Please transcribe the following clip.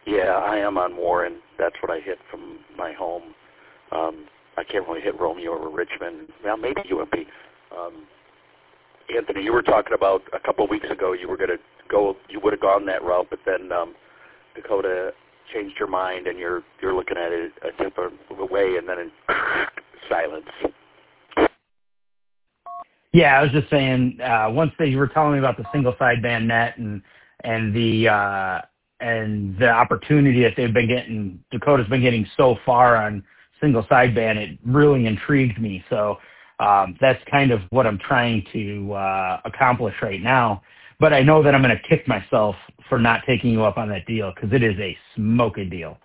Yeah, I am on Warren. That's what I hit from my home. I can't really hit Romeo or Richmond. Well, maybe UMP. Anthony, you were talking about a couple of weeks ago you were going to go, you would have gone that route, but then Dakota changed your mind and you're looking at it a different way, and then silence. Yeah, I was just saying, once you were telling me about the single sideband net and the opportunity that Dakota's been getting so far on single sideband, it really intrigued me. So that's kind of what I'm trying to accomplish right now. But I know that I'm going to kick myself for not taking you up on that deal, because it is a smoking deal.